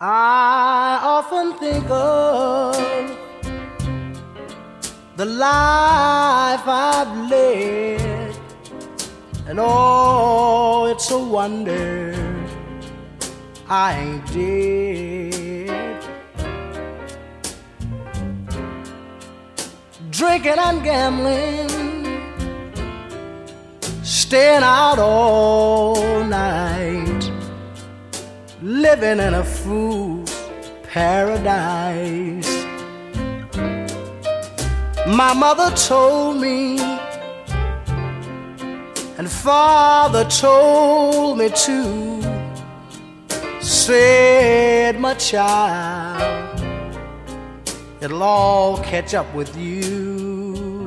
I often think of the life I've led, and oh, it's a wonder I ain't dead. Drinking and gambling, staying out all night, living in a fool's paradise. My mother told me, and father told me too, said, my child, it'll all catch up with you.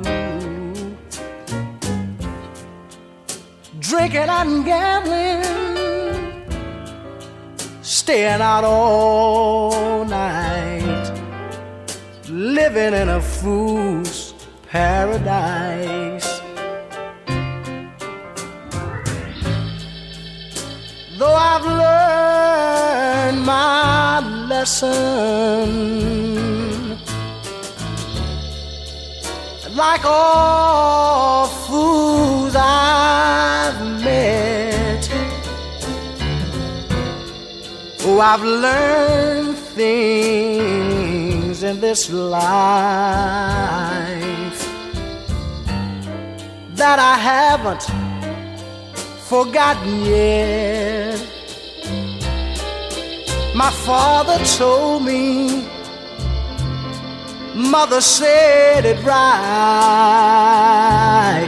Drinking and gambling, staying out all night, living in a fool's paradise. Though I've learned my lesson, like all fools I've met, oh, I've learned things in this life that I haven't forgotten yet. My father told me, mother said it right,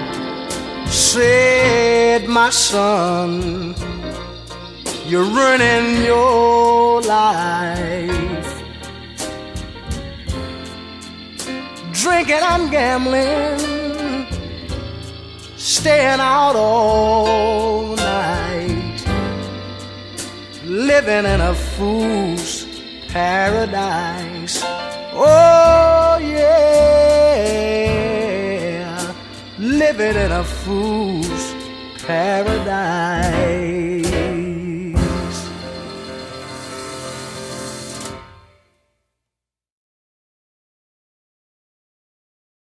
said, my son, you're ruining your life. Drinking and gambling, staying out all night, living in a fool's paradise. Oh yeah, living in a fool's paradise.